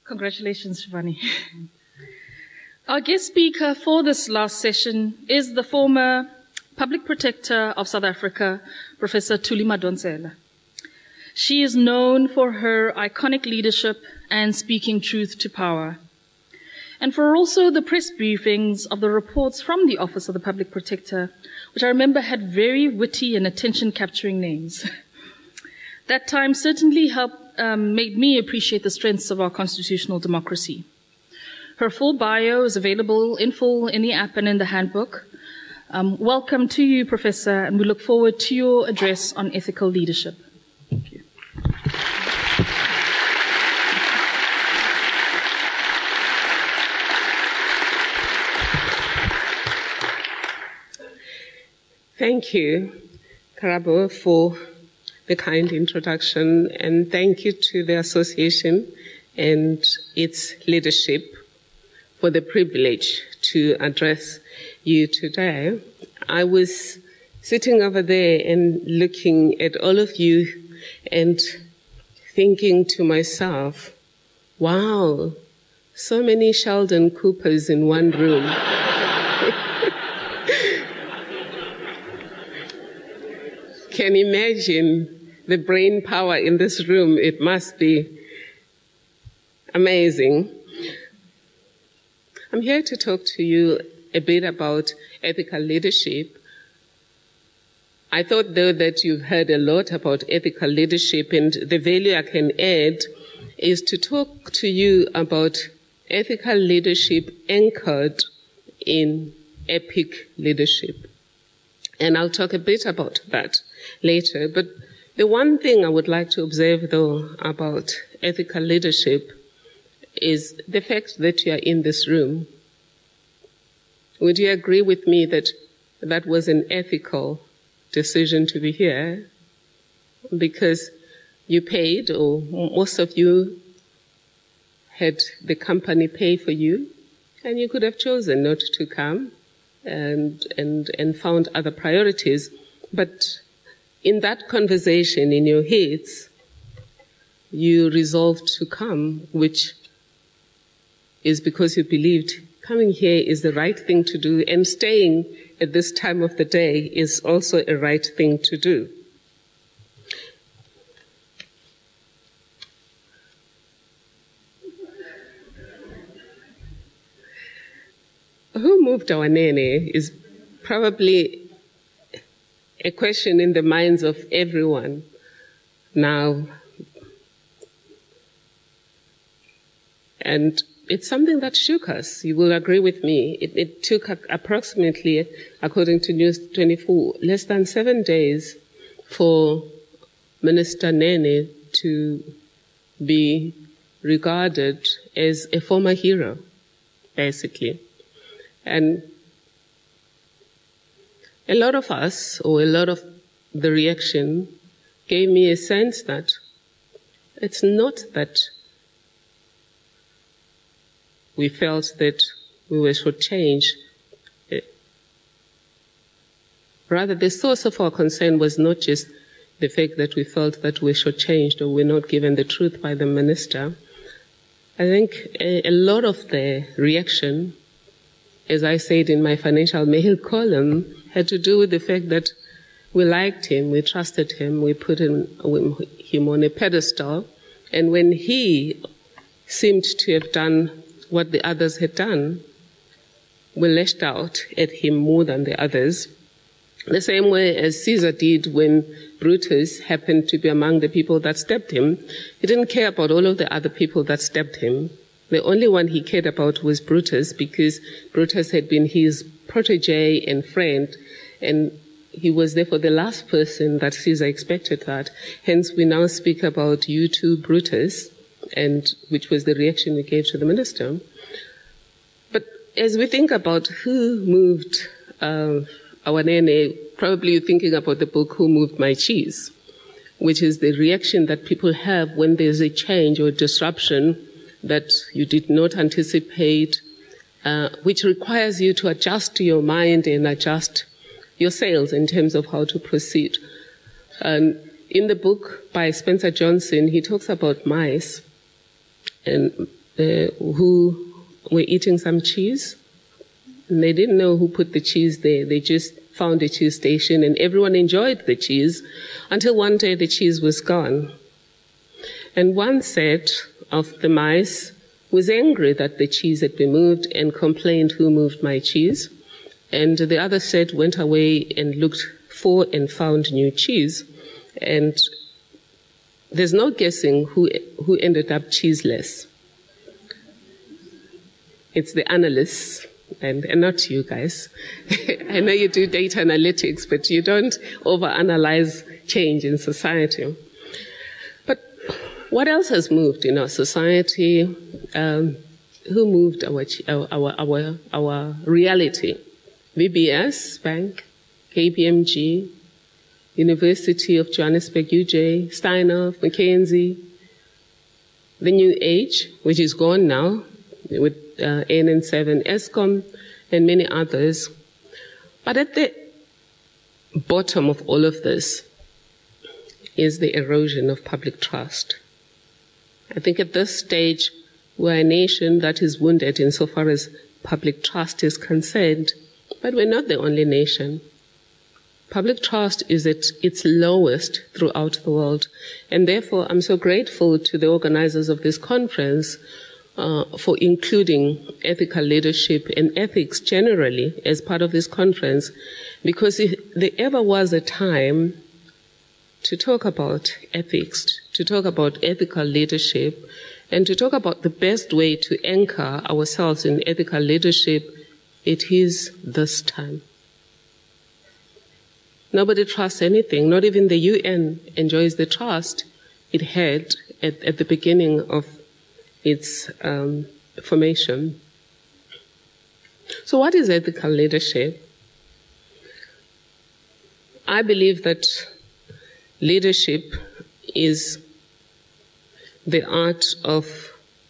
Congratulations, Shivani. Our guest speaker for this last session is the former Public Protector of South Africa, Professor Thuli Madonsela. She is known for her iconic leadership and speaking truth to power, and for also the press briefings of the reports from the Office of the Public Protector, which I remember had very witty and attention-capturing names. That time certainly made me appreciate the strengths of our constitutional democracy. Her full bio is available in full in the app and in the handbook. Welcome to you, Professor, and we look forward to your address on ethical leadership. Thank you. Thank you, Karabo, for the kind introduction, and thank you to the association and its leadership for the privilege to address you today. I was sitting over there and looking at all of you and thinking to myself, wow, so many Sheldon Coopers in one room. Can imagine the brain power in this room. It must be amazing. I'm here to talk to you a bit about ethical leadership. I thought, though, that you've heard a lot about ethical leadership, and the value I can add is to talk to you about ethical leadership anchored in epic leadership. And I'll talk a bit about that later. But the one thing I would like to observe, though, about ethical leadership is the fact that you are in this room. Would you agree with me that that was an ethical decision to be here? Because you paid, or most of you had the company pay for you, and you could have chosen not to come and found other priorities. But in that conversation in your heads, you resolved to come, which is because you believed coming here is the right thing to do, and staying at this time of the day is also a right thing to do. Who moved our nene is probably a question in the minds of everyone now. And it's something that shook us. You will agree with me. It took approximately, according to News 24, less than 7 days for Minister Nene to be regarded as a former hero, basically. And a lot of us, or a lot of the reaction, gave me a sense that it's not that we felt that we were shortchanged. Rather, the source of our concern was not just the fact that we felt that we were shortchanged or we're not given the truth by the minister. I think a lot of the reaction, as I said in my Financial Mail column, had to do with the fact that we liked him, we trusted him, we put him on a pedestal, and when he seemed to have done what the others had done, we lashed out at him more than the others. The same way as Caesar did when Brutus happened to be among the people that stabbed him. He didn't care about all of the other people that stabbed him. The only one he cared about was Brutus, because Brutus had been his protege and friend, and he was therefore the last person that Caesar expected that. Hence, we now speak about you too, Brutus, and which was the reaction we gave to the minister. But as we think about who moved our nene, probably you're thinking about the book, Who Moved My Cheese, which is the reaction that people have when there's a change or disruption that you did not anticipate, which requires you to adjust your mind and adjust your sails in terms of how to proceed. In the book by Spencer Johnson, he talks about mice. And who were eating some cheese. And they didn't know who put the cheese there. They just found a cheese station, and everyone enjoyed the cheese until one day the cheese was gone. And one set of the mice was angry that the cheese had been moved and complained, "Who moved my cheese?" And the other set went away and looked for and found new cheese. And there's no guessing who ended up cheeseless. It's the analysts, and not you guys. I know you do data analytics, but you don't overanalyze change in society. But what else has moved in our society? Who moved our reality? VBS Bank, KPMG, University of Johannesburg, UJ, Steinhoff, Mackenzie, the New Age, which is gone now, with ANN7, ESCOM, and many others. But at the bottom of all of this is the erosion of public trust. I think at this stage, we're a nation that is wounded insofar as public trust is concerned, but we're not the only nation. Public trust is at its lowest throughout the world, and therefore I'm so grateful to the organizers of this conference for including ethical leadership and ethics generally as part of this conference, because if there ever was a time to talk about ethics, to talk about ethical leadership, and to talk about the best way to anchor ourselves in ethical leadership, it is this time. Nobody trusts anything. Not even the UN enjoys the trust it had at the beginning of its formation. So what is ethical leadership? I believe that leadership is the art of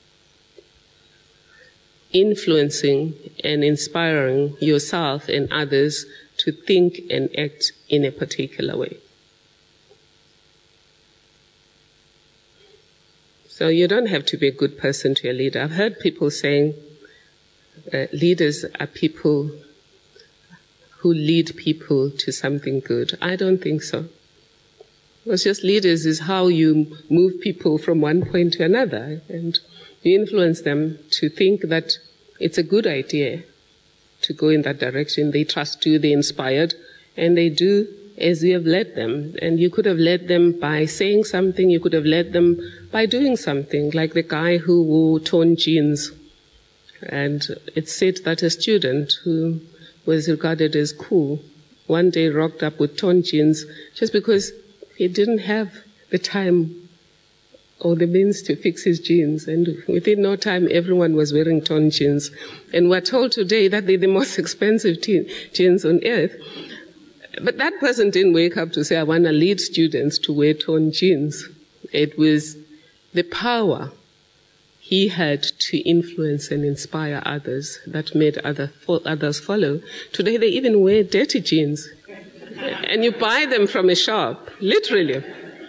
influencing and inspiring yourself and others to think and act in a particular way. So you don't have to be a good person to be a leader. I've heard people saying leaders are people who lead people to something good. I don't think so. It's just leaders is how you move people from one point to another, and you influence them to think that it's a good idea to go in that direction. They trust you, they're inspired, and they do as you have led them. And you could have led them by saying something, you could have led them by doing something, like the guy who wore torn jeans. And it's said that a student who was regarded as cool one day rocked up with torn jeans just because he didn't have the time or the means to fix his jeans. And within no time, everyone was wearing torn jeans. And we're told today that they're the most expensive jeans on earth. But that person didn't wake up to say, I want to lead students to wear torn jeans. It was the power he had to influence and inspire others that made others follow. Today, they even wear dirty jeans. And you buy them from a shop, literally.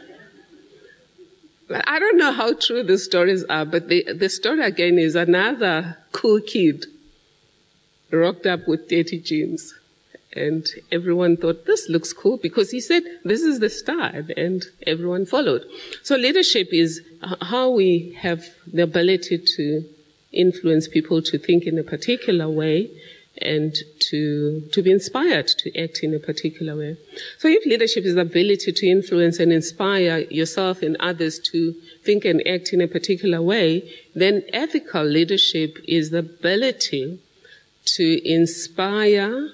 I don't know how true the stories are, but the story again is another cool kid rocked up with dirty jeans. And everyone thought, this looks cool, because he said, this is the style, and everyone followed. So leadership is how we have the ability to influence people to think in a particular way and to be inspired to act in a particular way. So if leadership is the ability to influence and inspire yourself and others to think and act in a particular way, then ethical leadership is the ability to inspire.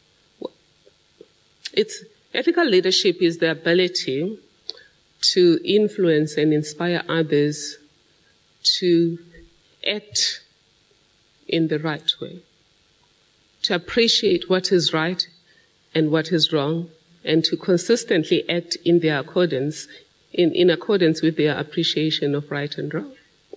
Ethical leadership is the ability to influence and inspire others to act in the right way, to appreciate what is right and what is wrong, and to consistently act in their accordance, in accordance with their appreciation of right and wrong.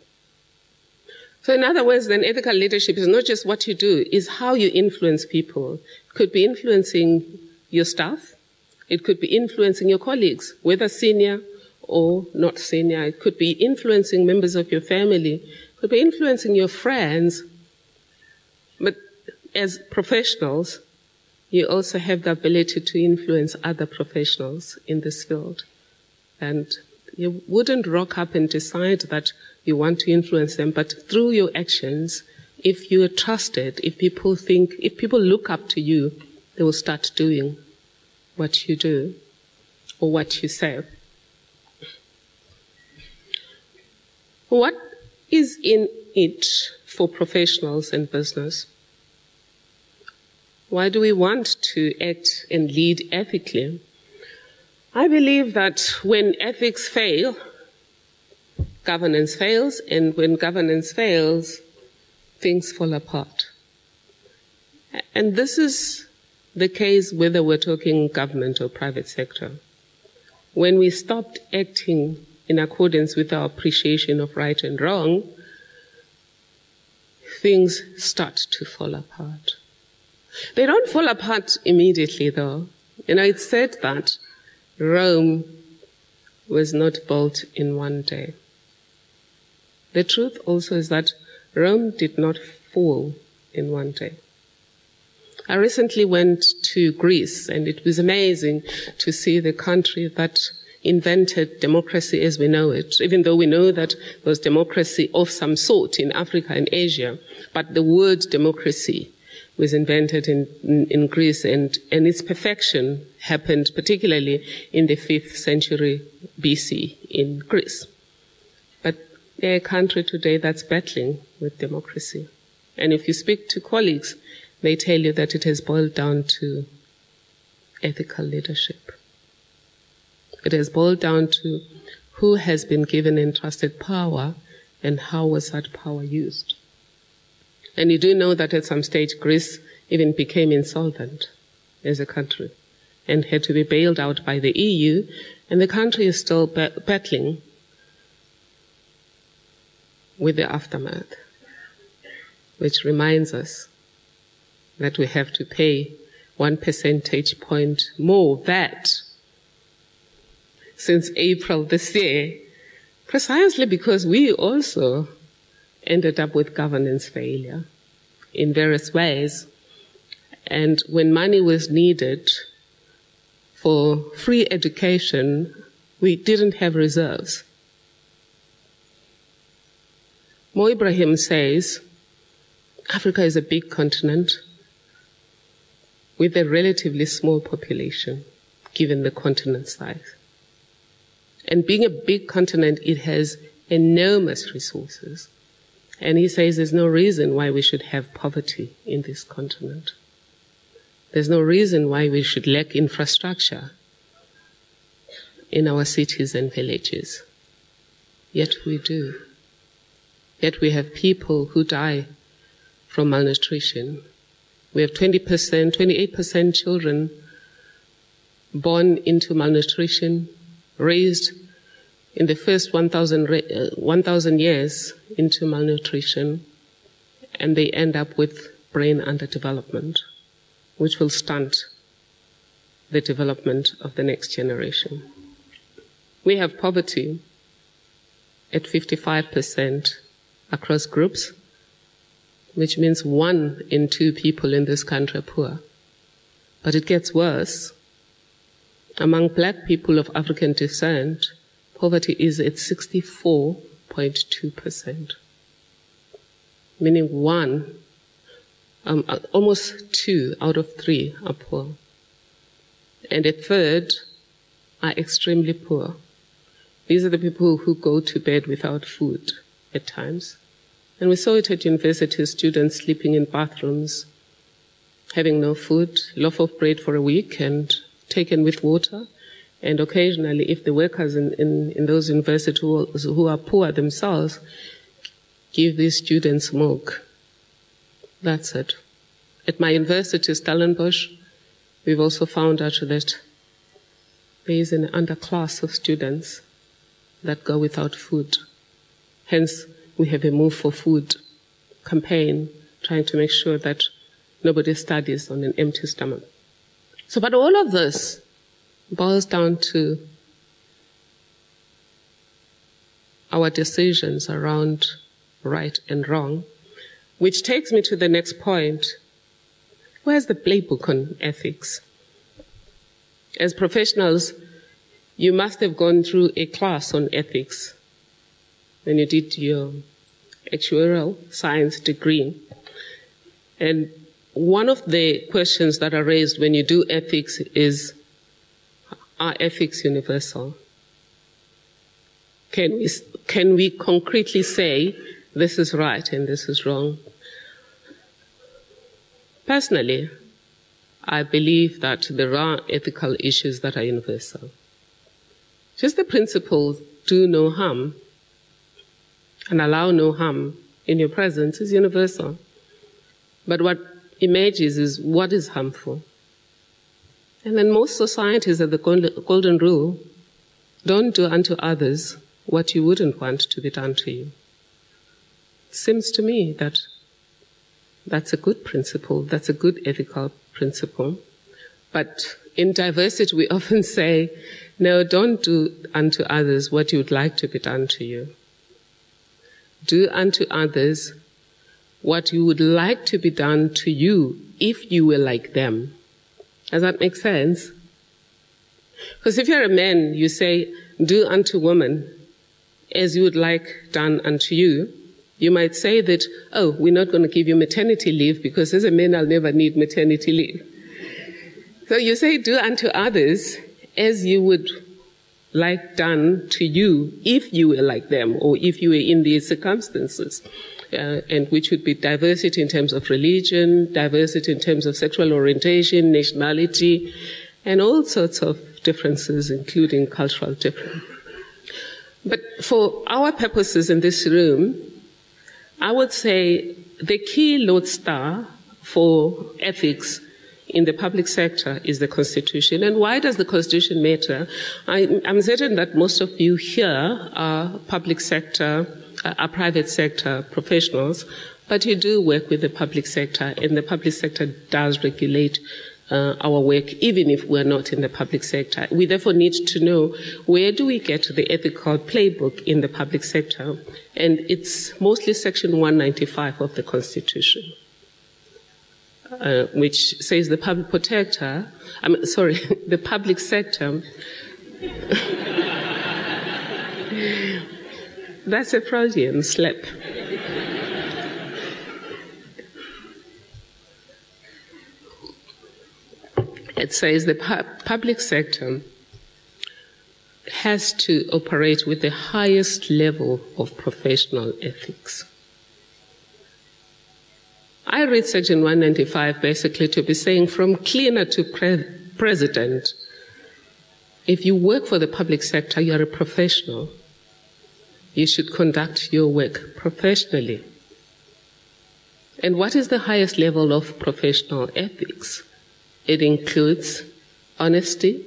So in other words, then ethical leadership is not just what you do, it's how you influence people. It could be influencing your staff. It could be influencing your colleagues, whether senior or not senior. It could be influencing members of your family, it could be influencing your friends. But as professionals, you also have the ability to influence other professionals in this field. And you wouldn't rock up and decide that you want to influence them, but through your actions, if you are trusted, if people look up to you, they will start doing what you do or what you say. What is in it for professionals and business? Why do we want to act and lead ethically? I believe that when ethics fail, governance fails, and when governance fails, things fall apart. And this is the case whether we're talking government or private sector. When we stopped acting in accordance with our appreciation of right and wrong, things start to fall apart. They don't fall apart immediately, though. It's said that Rome was not built in one day. The truth also is that Rome did not fall in one day. I recently went to Greece, and it was amazing to see the country that invented democracy as we know it, even though we know that there was democracy of some sort in Africa and Asia, but the word democracy was invented in Greece, and its perfection happened particularly in the 5th century BC in Greece. But they're a country today that's battling with democracy. And if you speak to colleagues, they tell you that it has boiled down to ethical leadership. It has boiled down to who has been given entrusted power and how was that power used. And you do know that at some stage Greece even became insolvent as a country and had to be bailed out by the EU, and the country is still battling with the aftermath, which reminds us that we have to pay 1 percentage point more VAT since April this year, precisely because we also ended up with governance failure in various ways. And when money was needed for free education, we didn't have reserves. Mo Ibrahim says, Africa is a big continent with a relatively small population, given the continent size. And being a big continent, it has enormous resources. And he says there's no reason why we should have poverty in this continent. There's no reason why we should lack infrastructure in our cities and villages. Yet we do. Yet we have people who die from malnutrition. We have 28% children born into malnutrition, raised in the first 1,000 years into malnutrition, and they end up with brain underdevelopment, which will stunt the development of the next generation. We have poverty at 55% across groups, which means 1 in 2 people in this country are poor. But it gets worse. Among black people of African descent, poverty is at 64.2%, meaning almost 2 out of 3 are poor. And a third are extremely poor. These are the people who go to bed without food at times. And we saw it at university, students sleeping in bathrooms, having no food, loaf of bread for a week and taken with water. And occasionally, if the workers in those universities who are poor themselves give these students milk, that's it. At my university, Stellenbosch, we've also found out that there is an underclass of students that go without food. Hence, we have a Move for Food campaign trying to make sure that nobody studies on an empty stomach. So, but all of this boils down to our decisions around right and wrong, which takes me to the next point. Where's the playbook on ethics? As professionals, you must have gone through a class on ethics when you did your actuarial science degree. And one of the questions that are raised when you do ethics is, are ethics universal? Can we concretely say this is right and this is wrong? Personally, I believe that there are ethical issues that are universal. Just the principle, do no harm and allow no harm in your presence is universal. But what emerges is what is harmful. And in most societies have the golden rule, don't do unto others what you wouldn't want to be done to you. It seems to me that that's a good principle, that's a good ethical principle. But in diversity, we often say, no, don't do unto others what you would like to be done to you. Do unto others what you would like to be done to you if you were like them. Does that make sense? Because if you're a man, you say, do unto woman as you would like done unto you. You might say that, oh, we're not going to give you maternity leave because as a man, I'll never need maternity leave. So you say, do unto others as you would like done to you if you were like them or if you were in these circumstances. And which would be diversity in terms of religion, diversity in terms of sexual orientation, nationality, and all sorts of differences, including cultural differences. But for our purposes in this room, I would say the key lodestar for ethics in the public sector is the Constitution. And why does the Constitution matter? I'm certain that most of you here are public sector, are private sector professionals, but you do work with the public sector, and the public sector does regulate our work, even if we're not in the public sector. We therefore need to know, where do we get the ethical playbook in the public sector? And it's mostly Section 195 of the Constitution, which says the public protector, the public sector. That's a Freudian slip. It says the public sector has to operate with the highest level of professional ethics. I read Section 195 basically to be saying from cleaner to president, if you work for the public sector, you're a professional. You should conduct your work professionally. And what is the highest level of professional ethics? It includes honesty,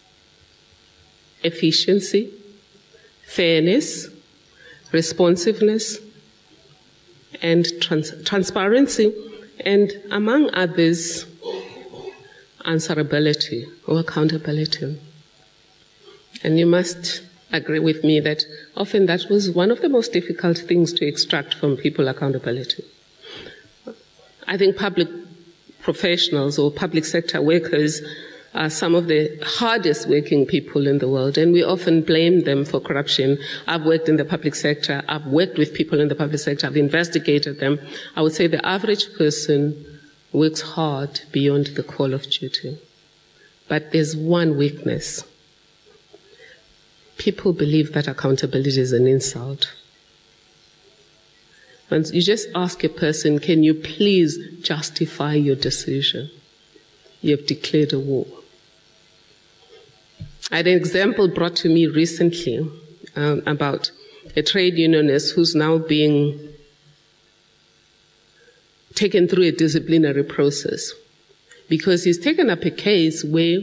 efficiency, fairness, responsiveness, and transparency, and among others, answerability or accountability. And you must agree with me that often that was one of the most difficult things to extract from people, accountability. I think public professionals or public sector workers are some of the hardest working people in the world, and we often blame them for corruption. I've worked in the public sector, I've worked with people in the public sector, I've investigated them. I would say the average person works hard beyond the call of duty. But there's one weakness. People believe that accountability is an insult. When you just ask a person, can you please justify your decision? You have declared a war. I had an example brought to me recently about a trade unionist who's now being taken through a disciplinary process because he's taken up a case where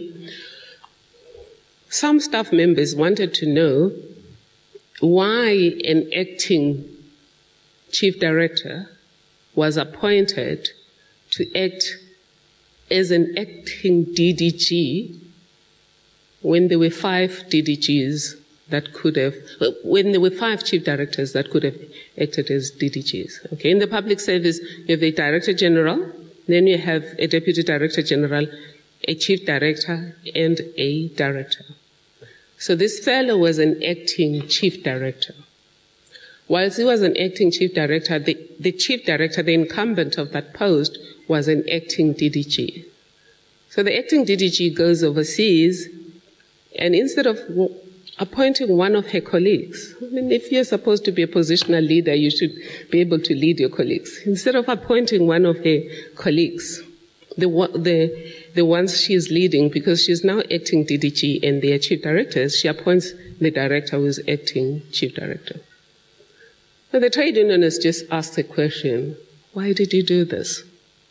some staff members wanted to know why an acting chief director was appointed to act as an acting DDG when there were 5 DDGs that could have, when there were 5 chief directors that could have acted as DDGs. Okay, in the public service, you have a director general, then you have a deputy director general, a chief director, and a director. So this fellow was an acting chief director. Whilst he was an acting chief director, the chief director, the incumbent of that post, was an acting DDG. So the acting DDG goes overseas, and instead of appointing one of her colleagues, I mean, if you're supposed to be a positional leader, you should be able to lead your colleagues. Instead of appointing one of her colleagues, the ones she is leading, because she's now acting DDG and they are chief directors, she appoints the director who is acting chief director. Now the trade unionists just asked the question, why did you do this?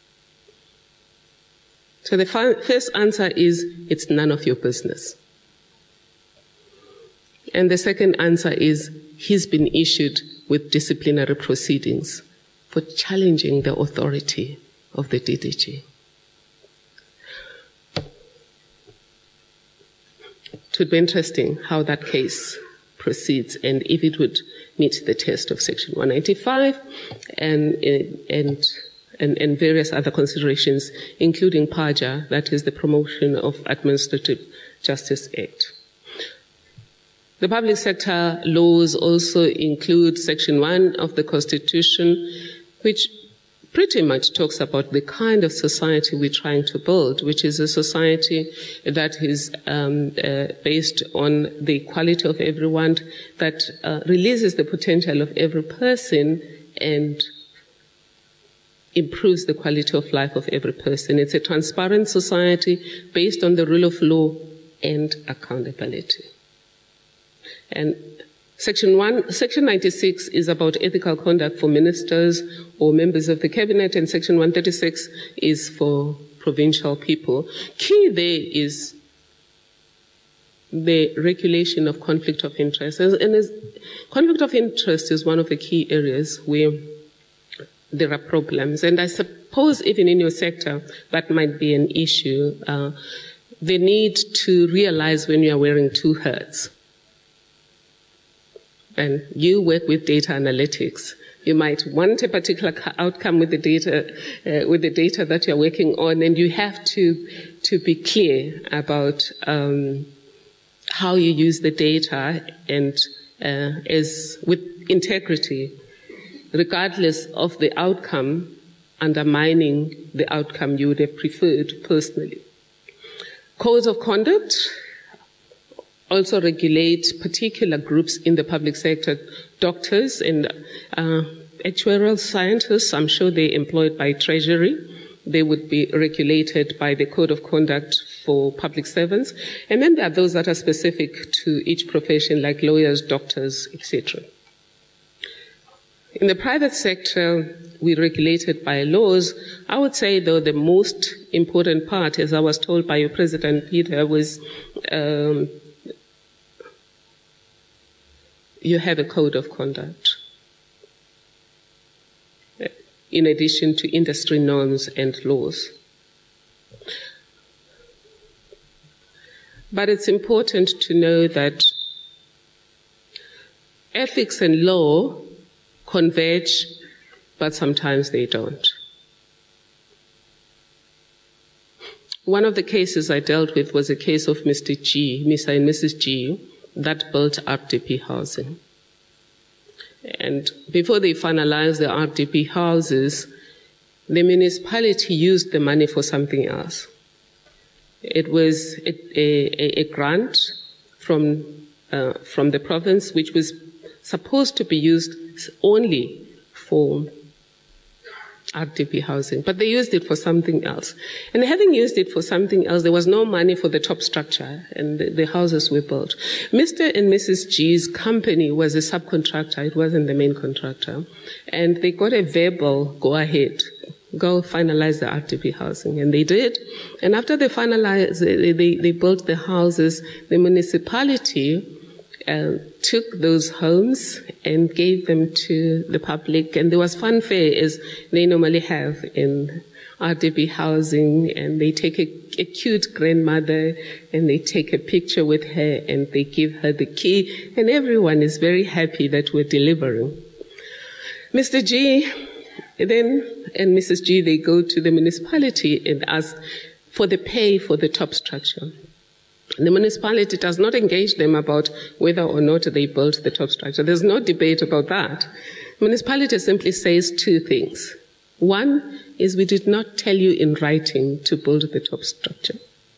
So the first answer is, it's none of your business. And the second answer is, he's been issued with disciplinary proceedings for challenging the authority of the DDG. It would be interesting how that case proceeds and if it would meet the test of Section 195 and various other considerations, including PAJA, that is the Promotion of Administrative Justice Act. The public sector laws also include Section 1 of the Constitution, which pretty much talks about the kind of society we're trying to build, which is a society that is based on the quality of everyone, that releases the potential of every person and improves the quality of life of every person. It's a transparent society based on the rule of law and accountability. And Section 96 is about ethical conduct for ministers or members of the cabinet, and Section 136 is for provincial people. Key there is the regulation of conflict of interest. Conflict of interest is one of the key areas where there are problems, and I suppose even in your sector that might be an issue. The need to realize when you are wearing 2 hats. And you work with data analytics. You might want a particular outcome with the data that you're working on, and you have to be clear about how you use the data and as with integrity, regardless of the outcome undermining the outcome you would have preferred personally. Codes of conduct also regulate particular groups in the public sector, doctors and actuarial scientists. I'm sure they're employed by Treasury. They would be regulated by the Code of Conduct for public servants. And then there are those that are specific to each profession, like lawyers, doctors, etc. In the private sector, we're regulated by laws. I would say, though, the most important part, as I was told by your President Peter, was you have a code of conduct, in addition to industry norms and laws. But it's important to know that ethics and law converge, but sometimes they don't. One of the cases I dealt with was a case of Mr. and Mrs. G, that built RDP housing. And before they finalized the RDP houses, the municipality used the money for something else. It was a grant from the province, which was supposed to be used only for RDP housing, but they used it for something else. And having used it for something else, there was no money for the top structure, and the houses were built. Mr. and Mrs. G's company was a subcontractor, it wasn't the main contractor, and they got a verbal go-ahead, go finalize the RDP housing, and they did. And after they finalized, they built the houses, the municipality took those homes and gave them to the public. And there was fanfare, as they normally have in RDP housing, and they take a cute grandmother and they take a picture with her and they give her the key, and everyone is very happy that we're delivering. Mr. G then and Mrs. G, they go to the municipality and ask for the pay for the top structure. The municipality does not engage them about whether or not they built the top structure. There's no debate about that. The municipality simply says two things. One is, we did not tell you in writing to build the top structure.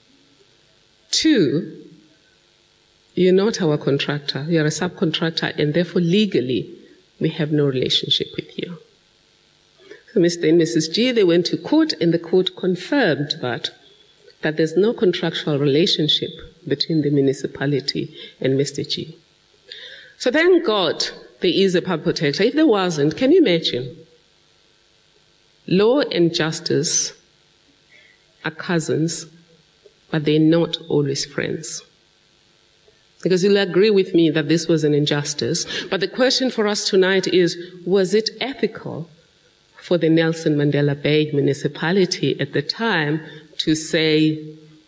Two, you're not our contractor. You're a subcontractor, and therefore legally we have no relationship with you. So Mr. and Mrs. G, they went to court, and the court confirmed that there's no contractual relationship between the municipality and Mr. G. So thank God there is a public protector. If there wasn't, can you imagine? Law and justice are cousins, but they're not always friends. Because you'll agree with me that this was an injustice. But the question for us tonight is, was it ethical for the Nelson Mandela Bay municipality at the time to say,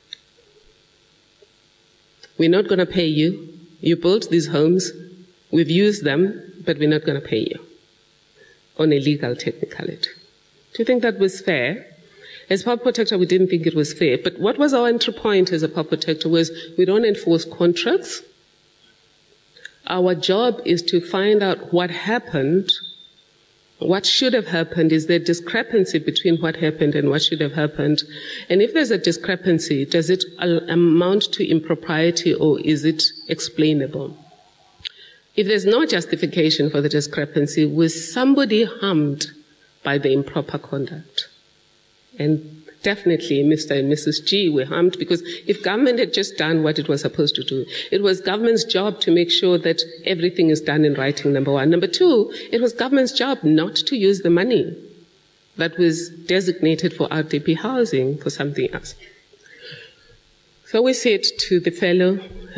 we're not going to pay you, you built these homes, we've used them, but we're not going to pay you on a legal technicality? Do you think that was fair? As public protector, we didn't think it was fair. But what was our entry point as a public protector was, we don't enforce contracts. Our job is to find out what happened. What should have happened? Is there discrepancy between what happened and what should have happened? And if there's a discrepancy, does it amount to impropriety, or is it explainable? If there's no justification for the discrepancy, was somebody harmed by the improper conduct? And definitely Mr. and Mrs. G were harmed, because if government had just done what it was supposed to do, it was government's job to make sure that everything is done in writing, number one. Number two, it was government's job not to use the money that was designated for RDP housing for something else. So we said to the fellow,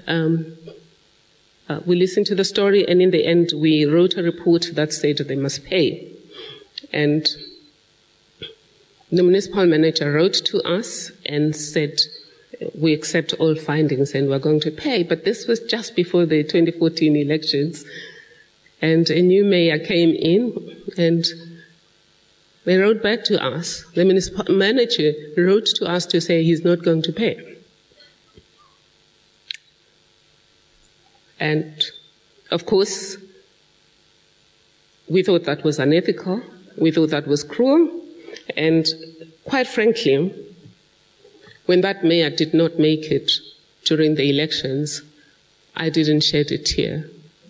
we listened to the story, and in the end we wrote a report that said they must pay. And the municipal manager wrote to us and said, we accept all findings and we're going to pay. But this was just before the 2014 elections. And a new mayor came in and they wrote back to us. The municipal manager wrote to us to say he's not going to pay. And of course, we thought that was unethical. We thought that was cruel. And quite frankly, when that mayor did not make it during the elections, I didn't shed a tear.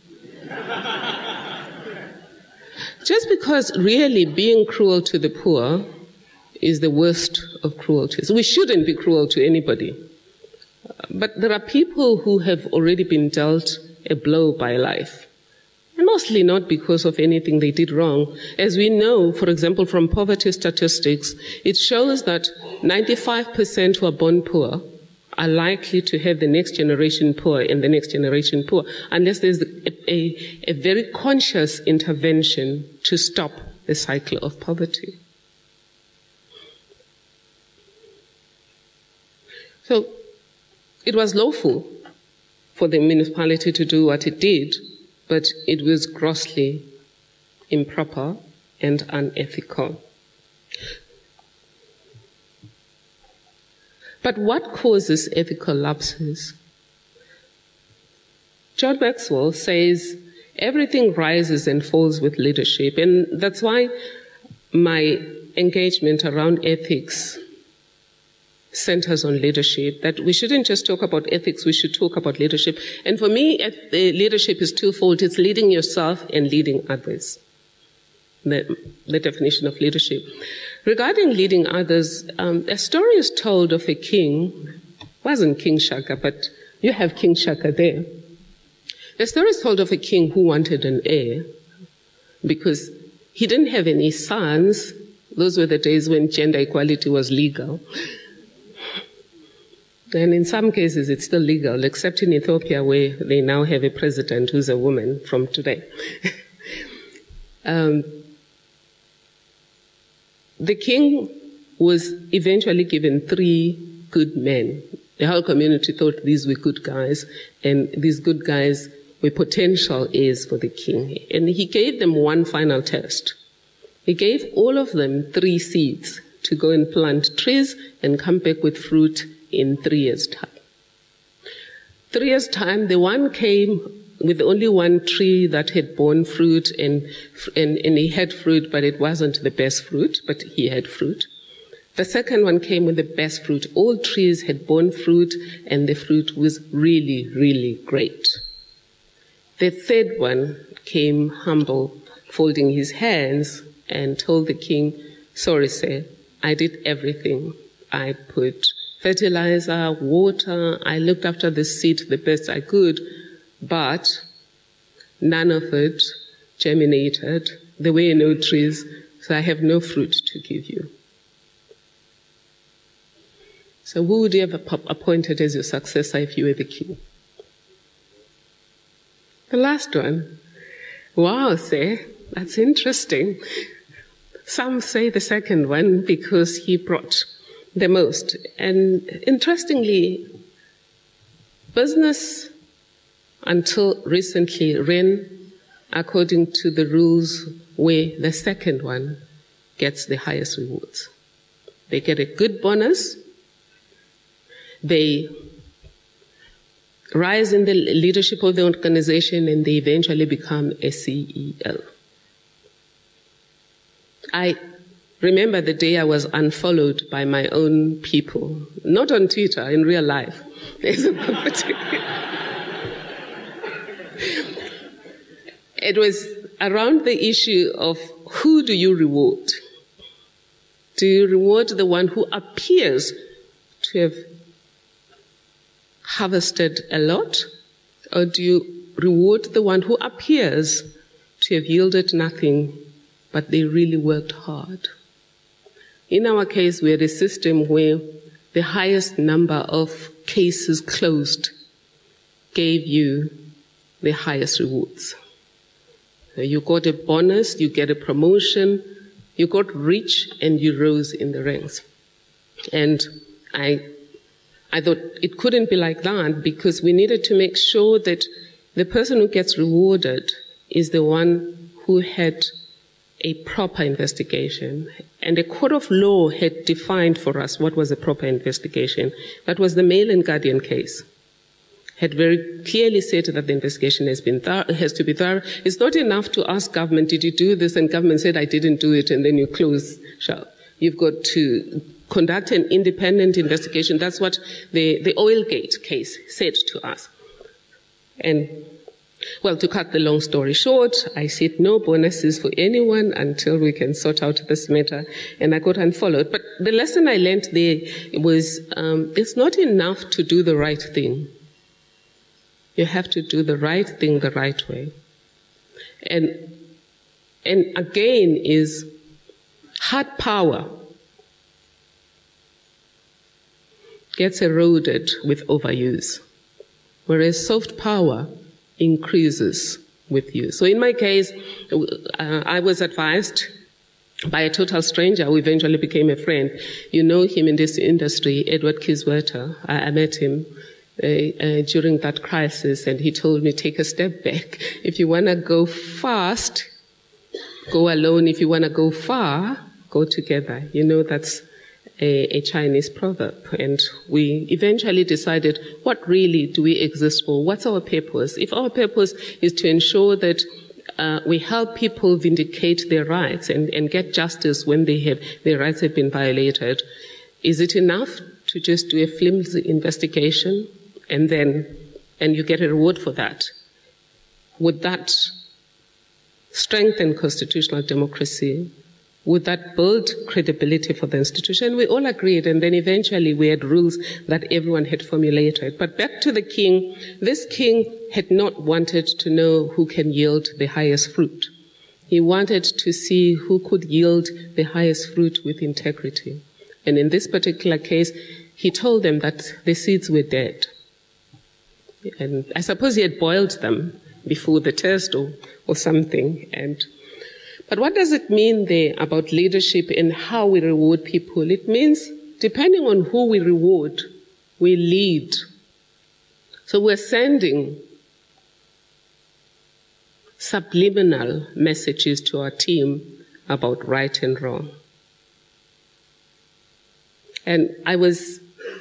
Just because really being cruel to the poor is the worst of cruelties. We shouldn't be cruel to anybody. But there are people who have already been dealt a blow by life. And mostly not because of anything they did wrong. As we know, for example, from poverty statistics, it shows that 95% who are born poor are likely to have the next generation poor and the next generation poor, unless there's a very conscious intervention to stop the cycle of poverty. So it was lawful for the municipality to do what it did, but it was grossly improper and unethical. But what causes ethical lapses? John Maxwell says everything rises and falls with leadership, and that's why my engagement around ethics centers on leadership, that we shouldn't just talk about ethics, we should talk about leadership. And for me, leadership is twofold. It's leading yourself and leading others. The definition of leadership. Regarding leading others, a story is told of a king. It wasn't King Shaka, but you have King Shaka there. The story is told of a king who wanted an heir because he didn't have any sons. Those were the days when gender equality was legal. And in some cases, it's still legal, except in Ethiopia, where they now have a president who's a woman from today. The king was eventually given 3 good men. The whole community thought these were good guys, and these good guys were potential heirs for the king. And he gave them one final test. He gave all of them 3 seeds to go and plant trees and come back with fruit in 3 years' time. 3 years' time, the one came with only one tree that had borne fruit, and he had fruit, but it wasn't the best fruit, but he had fruit. The second one came with the best fruit. All trees had borne fruit, and the fruit was really, really great. The third one came humble, folding his hands, and told the king, "Sorry, sir, I did everything. I put fertilizer, water, I looked after the seed the best I could, but none of it germinated. There were no trees, so I have no fruit to give you." So who would you have appointed as your successor if you were the king? The last one. Wow, sir, that's interesting. Some say the second one because he brought the most. And interestingly, business until recently ran according to the rules where the second one gets the highest rewards. They get a good bonus. They rise in the leadership of the organization, and they eventually become a CEO. I remember the day I was unfollowed by my own people, not on Twitter, in real life. It was around the issue of who do you reward? Do you reward the one who appears to have harvested a lot, or do you reward the one who appears to have yielded nothing, but they really worked hard? In our case, we had a system where the highest number of cases closed gave you the highest rewards. You got a bonus, you get a promotion, you got rich, and you rose in the ranks. And I thought it couldn't be like that, because we needed to make sure that the person who gets rewarded is the one who had a proper investigation. And a court of law had defined for us what was a proper investigation. That was the Mail and Guardian case. Had very clearly said that the investigation has to be thorough. It's not enough to ask government, did you do this? And government said, I didn't do it, and then you close shop. You've got to conduct an independent investigation. That's what the Oilgate case said to us. And, well, to cut the long story short, I said no bonuses for anyone until we can sort out this matter, and I got unfollowed. But the lesson I learned there was it's not enough to do the right thing. You have to do the right thing the right way. And again is hard power gets eroded with overuse, whereas soft power increases with use. So in my case, I was advised by a total stranger who eventually became a friend. You know him in this industry, Edward Kisweta. I met him during that crisis, and he told me, take a step back. If you want to go fast, go alone. If you want to go far, go together. You know, that's a Chinese proverb. And we eventually decided, what really do we exist for? What's our purpose? If our purpose is to ensure that we help people vindicate their rights and get justice when their rights have been violated, is it enough to just do a flimsy investigation and you get a reward for that? Would that strengthen constitutional democracy? Would that build credibility for the institution? We all agreed, and then eventually we had rules that everyone had formulated. But back to the king, this king had not wanted to know who can yield the highest fruit. He wanted to see who could yield the highest fruit with integrity. And in this particular case, he told them that the seeds were dead. And I suppose he had boiled them before the test or something. But what does it mean there about leadership and how we reward people? It means depending on who we reward, we lead. So we're sending subliminal messages to our team about right and wrong. And I was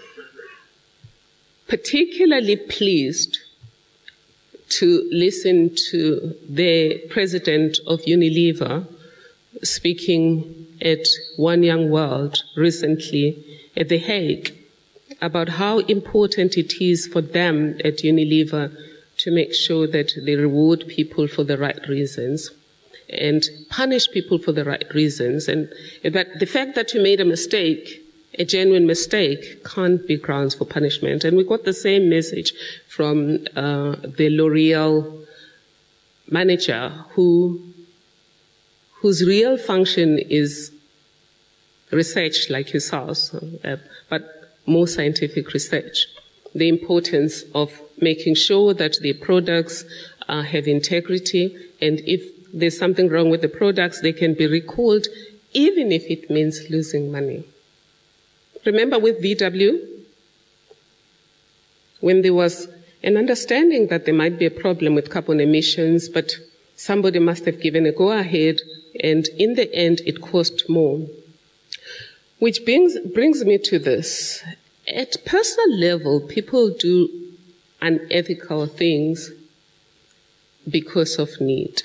particularly pleased to listen to the president of Unilever speaking at One Young World recently at The Hague about how important it is for them at Unilever to make sure that they reward people for the right reasons and punish people for the right reasons. And that the fact that you made a mistake, a genuine mistake, can't be grounds for punishment. And we got the same message from the L'Oreal manager whose real function is research like yourselves, but more scientific research. The importance of making sure that the products have integrity, and if there's something wrong with the products, they can be recalled, even if it means losing money. Remember with VW, when there was an understanding that there might be a problem with carbon emissions, but somebody must have given a go-ahead, and in the end, it cost more. Which brings me to this. At personal level, people do unethical things because of need.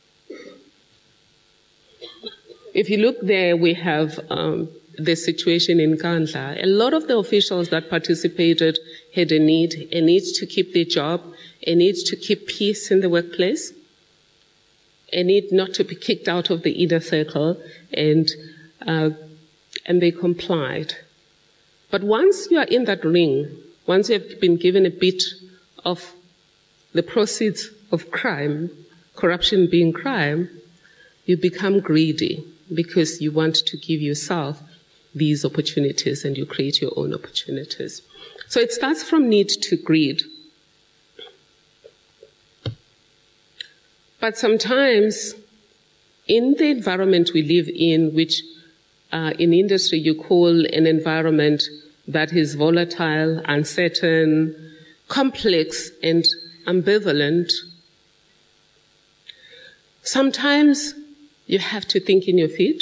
If you look there, we have the situation in Nkandla. A lot of the officials that participated had a need to keep their job, a need to keep peace in the workplace, a need not to be kicked out of the inner circle, and they complied. But once you are in that ring, once you have been given a bit of the proceeds of crime, corruption being crime, you become greedy because you want to give yourself these opportunities and you create your own opportunities. So it starts from need to greed. But sometimes in the environment we live in, which in industry you call an environment that is volatile, uncertain, complex, and ambivalent, sometimes you have to think in your feet.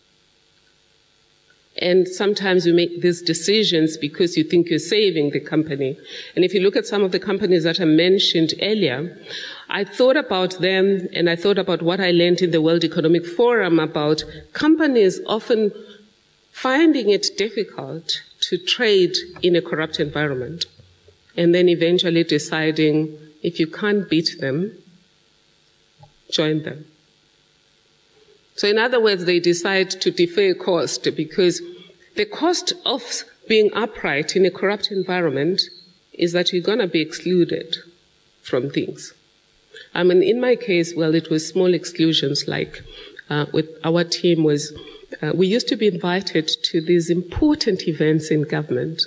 And sometimes you make these decisions because you think you're saving the company. And if you look at some of the companies that I mentioned earlier, I thought about them and I thought about what I learned in the World Economic Forum about companies often finding it difficult to trade in a corrupt environment and then eventually deciding if you can't beat them, join them. So in other words, they decide to defer cost because the cost of being upright in a corrupt environment is that you're going to be excluded from things. I mean, in my case, well, it was small exclusions like with our team was, we used to be invited to these important events in government,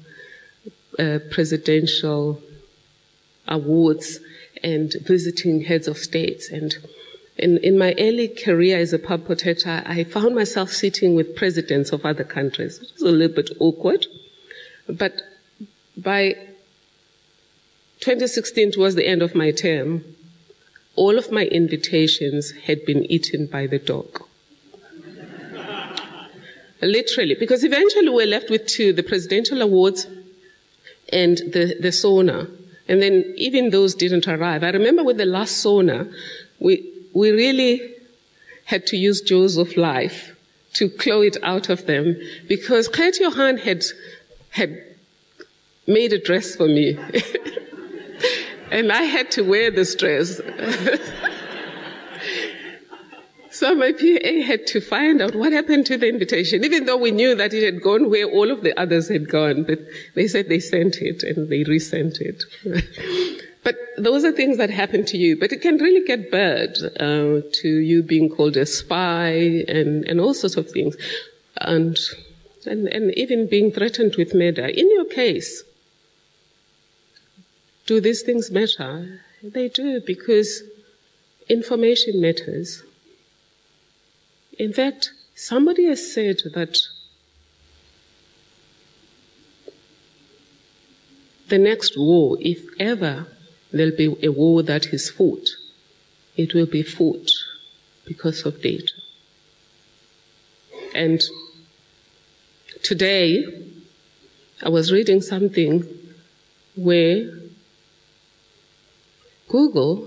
presidential awards and visiting heads of states. And in my early career as a pub protector, I found myself sitting with presidents of other countries. It was a little bit awkward. But by 2016, towards the end of my term, all of my invitations had been eaten by the dog. Literally, because eventually we're left with two, the presidential awards and the sauna. And then even those didn't arrive. I remember with the last sauna, we really had to use jaws of life to claw it out of them because Gert Johan had made a dress for me. And I had to wear this dress. So my PA had to find out what happened to the invitation, even though we knew that it had gone where all of the others had gone. But they said they sent it and they resent it. But those are things that happen to you. But it can really get bad to you being called a spy and all sorts of things. And and even being threatened with murder. In your case, do these things matter? They do, because information matters. In fact, somebody has said that the next war, if ever there'll be a war that is fought, it will be fought because of data. And today, I was reading something where Google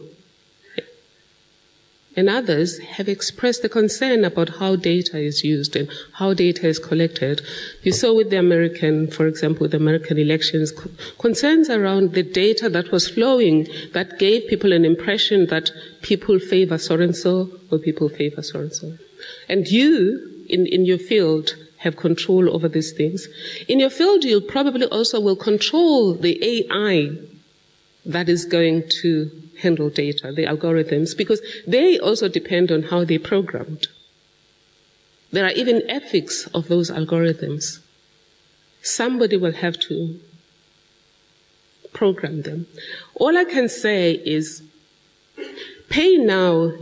and others have expressed the concern about how data is used and how data is collected. You saw with the American, for example, the American elections, concerns around the data that was flowing that gave people an impression that people favor so-and-so or people favor so-and-so. And you, in your field, have control over these things. In your field, you probably also will control the AI that is going to handle data, the algorithms, because they also depend on how they're programmed. There are even ethics of those algorithms. Somebody will have to program them. All I can say is, pay now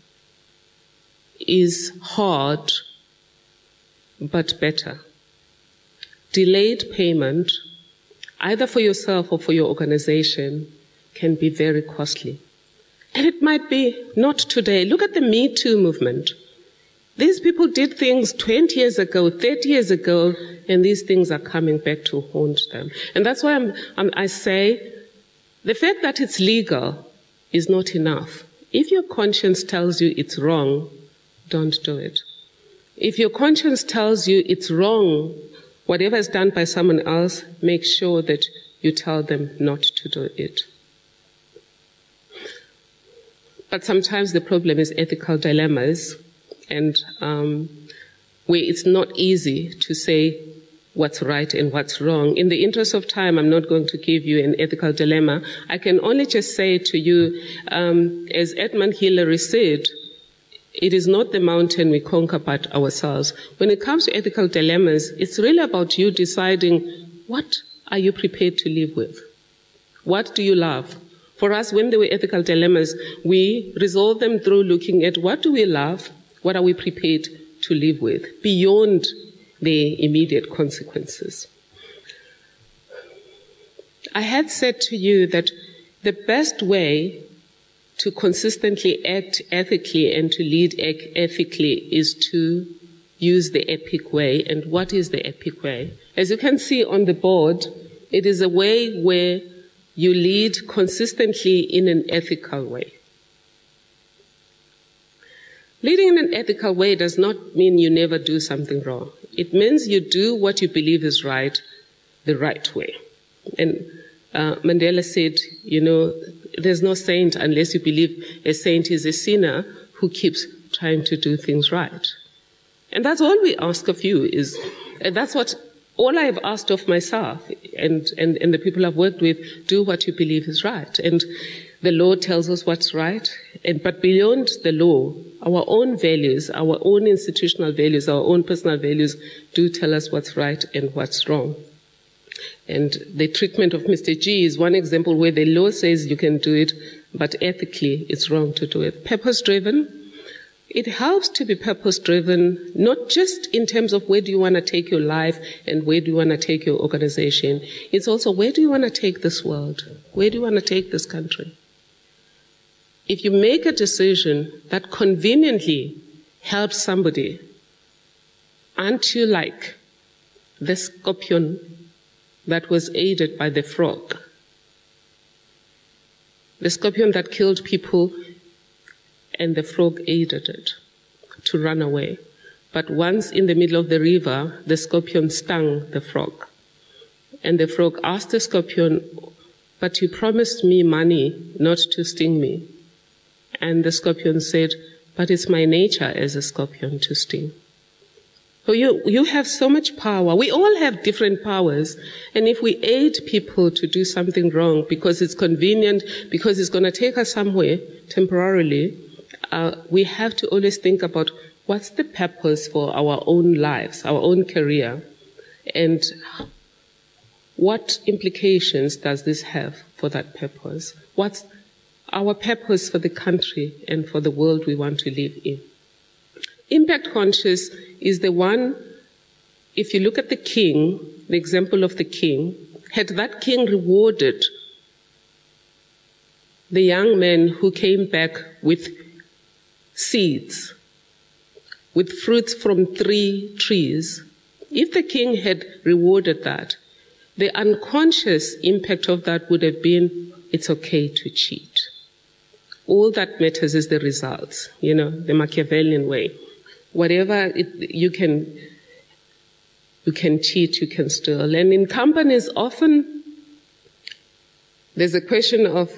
is hard, but better. Delayed payment, either for yourself or for your organization, can be very costly. And it might be not today. Look at the Me Too movement. These people did things 20 years ago, 30 years ago, and these things are coming back to haunt them. And that's why I say the fact that it's legal is not enough. If your conscience tells you it's wrong, don't do it. If your conscience tells you it's wrong, whatever is done by someone else, make sure that you tell them not to do it. But sometimes the problem is ethical dilemmas, and where it's not easy to say what's right and what's wrong. In the interest of time, I'm not going to give you an ethical dilemma. I can only just say to you, as Edmund Hillary said, it is not the mountain we conquer but ourselves. When it comes to ethical dilemmas, it's really about you deciding, what are you prepared to live with? What do you love? For us, when there were ethical dilemmas, we resolved them through looking at what do we love, what are we prepared to live with, beyond the immediate consequences. I had said to you that the best way to consistently act ethically and to lead ethically is to use the EPIC way. And what is the EPIC way? As you can see on the board, it is a way where you lead consistently in an ethical way. Leading in an ethical way does not mean you never do something wrong. It means you do what you believe is right, the right way. And Mandela said, there's no saint unless you believe a saint is a sinner who keeps trying to do things right. And that's all we ask of you that's what all I have asked of myself and the people I've worked with, do what you believe is right. And the law tells us what's right. But beyond the law, our own values, our own institutional values, our own personal values do tell us what's right and what's wrong. And the treatment of Mr. G is one example where the law says you can do it, but ethically it's wrong to do it. Purpose-driven. It helps to be purpose-driven, not just in terms of where do you want to take your life and where do you want to take your organization. It's also where do you want to take this world? Where do you want to take this country? If you make a decision that conveniently helps somebody, aren't you like the scorpion that was aided by the frog? The scorpion that killed people, and the frog aided it to run away. But once in the middle of the river, the scorpion stung the frog. And the frog asked the scorpion, "But you promised me money not to sting me." And the scorpion said, "But it's my nature as a scorpion to sting." So you have so much power. We all have different powers. And if we aid people to do something wrong because it's convenient, because it's going to take us somewhere temporarily, we have to always think about what's the purpose for our own lives, our own career. And what implications does this have for that purpose? What's our purpose for the country and for the world we want to live in? Impact conscious is the one, if you look at the king, the example of the king, had that king rewarded the young men who came back with seeds, with fruits from 3 trees, if the king had rewarded that, the unconscious impact of that would have been, it's okay to cheat. All that matters is the results, the Machiavellian way. Whatever you can cheat, you can steal. And in companies, often there's a question of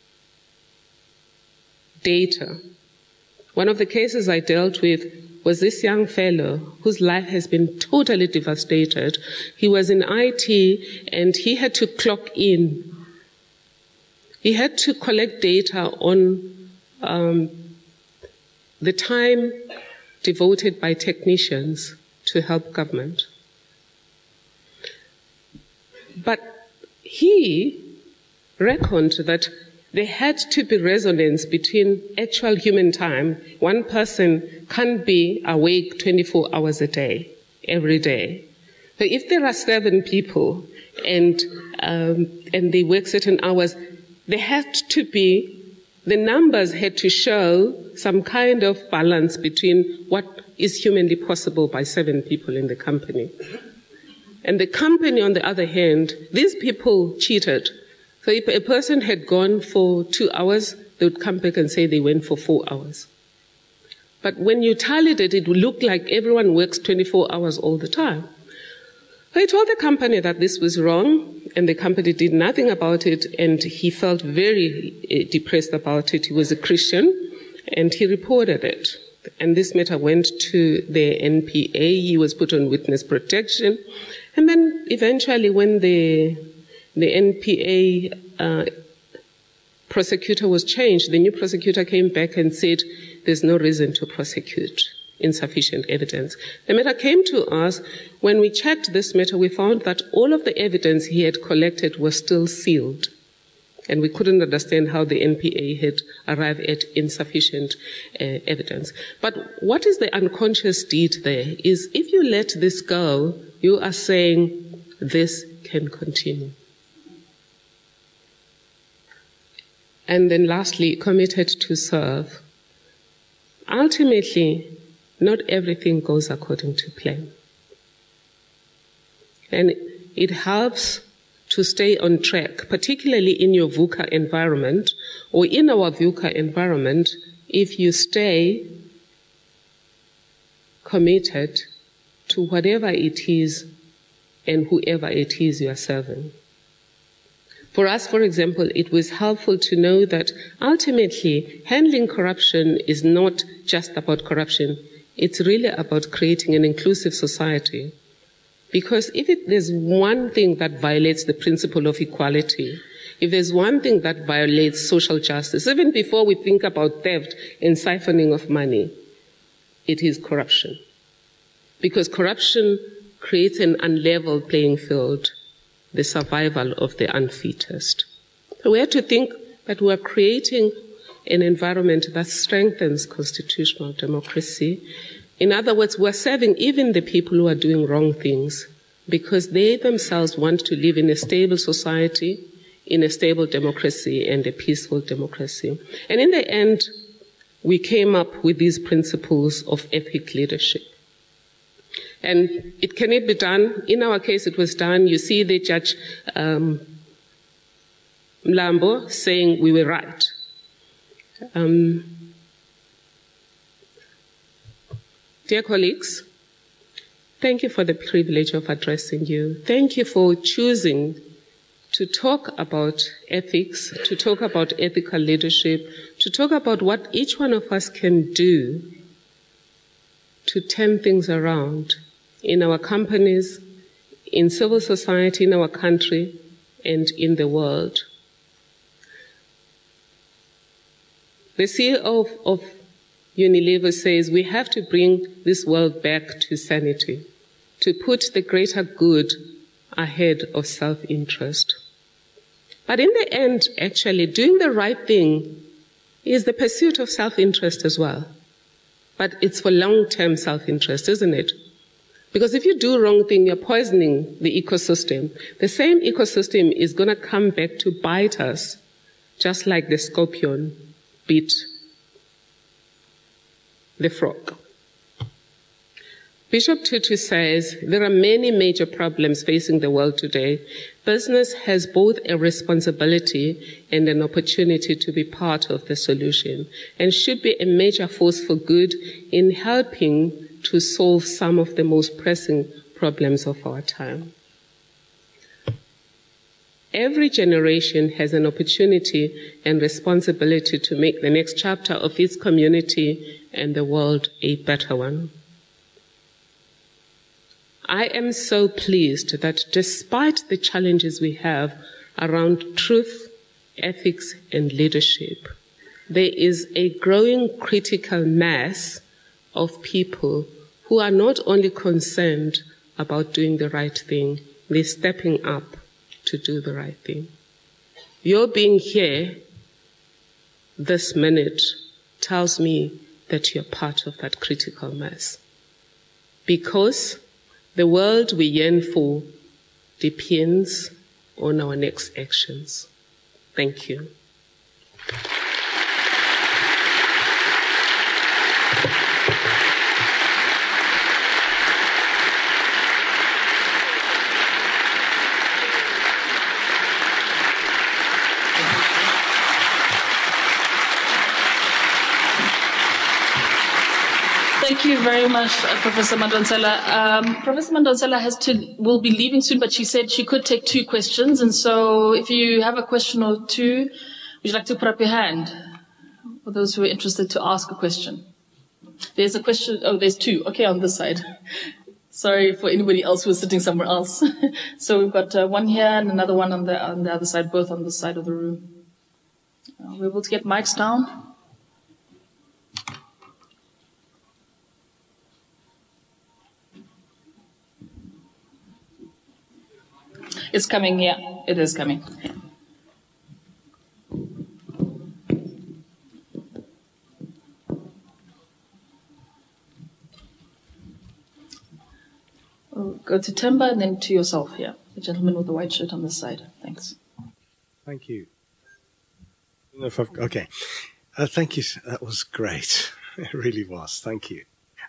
data. One of the cases I dealt with was this young fellow whose life has been totally devastated. He was in IT and he had to clock in. He had to collect data on the time devoted by technicians to help government. But he reckoned that there had to be resonance between actual human time. One person can't be awake 24 hours a day, every day. So if there are 7 people and they work certain hours, the numbers had to show some kind of balance between what is humanly possible by 7 people in the company. And the company, on the other hand, these people cheated. So if a person had gone for 2 hours, they would come back and say they went for 4 hours. But when you tallied it, it would look like everyone works 24 hours all the time. So he told the company that this was wrong, and the company did nothing about it, and he felt very depressed about it. He was a Christian, and he reported it. And this matter went to the NPA. He was put on witness protection. And then eventually when the NPA prosecutor was changed, the new prosecutor came back and said there's no reason to prosecute, insufficient evidence. The matter came to us. When we checked this matter, we found that all of the evidence he had collected was still sealed. And we couldn't understand how the NPA had arrived at insufficient evidence. But what is the unconscious deed there is if you let this go, you are saying this can continue. And then lastly, committed to serve. Ultimately, not everything goes according to plan. And it helps to stay on track, particularly in your VUCA environment, or in our VUCA environment, if you stay committed to whatever it is and whoever it is you are serving. For us, for example, it was helpful to know that ultimately handling corruption is not just about corruption. It's really about creating an inclusive society. Because if there's one thing that violates the principle of equality, if there's one thing that violates social justice, even before we think about theft and siphoning of money, it is corruption. Because corruption creates an unlevel playing field, the survival of the unfittest. So we have to think that we are creating an environment that strengthens constitutional democracy. In other words, we're serving even the people who are doing wrong things because they themselves want to live in a stable society, in a stable democracy and a peaceful democracy. And in the end, we came up with these principles of ethic leadership. And it cannot be done. In our case, it was done. You see the Judge Mlambo saying we were right. Dear colleagues, thank you for the privilege of addressing you. Thank you for choosing to talk about ethics, to talk about ethical leadership, to talk about what each one of us can do to turn things around in our companies, in civil society, in our country, and in the world. The CEO of Unilever says we have to bring this world back to sanity, to put the greater good ahead of self-interest. But in the end, actually, doing the right thing is the pursuit of self-interest as well. But it's for long-term self-interest, isn't it? Because if you do wrong thing, you're poisoning the ecosystem. The same ecosystem is going to come back to bite us, just like the scorpion bit the frog. Bishop Tutu says, there are many major problems facing the world today. Business has both a responsibility and an opportunity to be part of the solution and should be a major force for good in helping to solve some of the most pressing problems of our time. Every generation has an opportunity and responsibility to make the next chapter of its community and the world a better one. I am so pleased that despite the challenges we have around truth, ethics, and leadership, there is a growing critical mass of people who are not only concerned about doing the right thing, they're stepping up to do the right thing. Your being here this minute tells me that you're part of that critical mass. Because the world we yearn for depends on our next actions. Thank you. Thank you very much, Professor Madonsela. Professor Madonsela will be leaving soon, but she said she could take 2 questions. And so if you have a question or 2, would you like to put up your hand for those who are interested to ask a question? There's a question. Oh, there's 2. Okay, on this side. Sorry for anybody else who's sitting somewhere else. So we've got one here and another one on the other side, both on this side of the room. We're able to get mics down. It's coming, yeah. It is coming. Yeah. We'll go to Themba and then to yourself here. The gentleman with the white shirt on this side. Thanks. Thank you. Okay. Thank you. That was great. It really was. Thank you.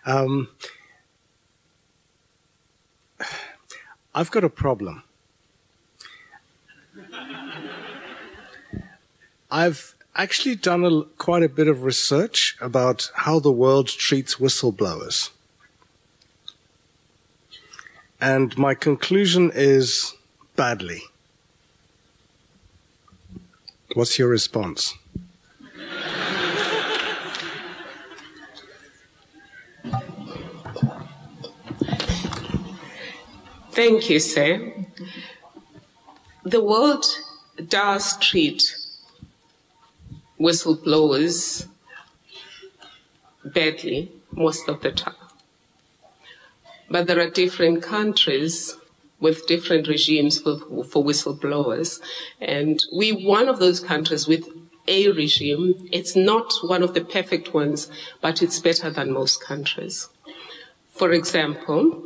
I've got a problem. I've actually done quite a bit of research about how the world treats whistleblowers. And my conclusion is badly. What's your response? Thank you, sir. The world does treat whistleblowers badly most of the time. But there are different countries with different regimes for whistleblowers. And we're one of those countries with a regime. It's not one of the perfect ones, but it's better than most countries. For example,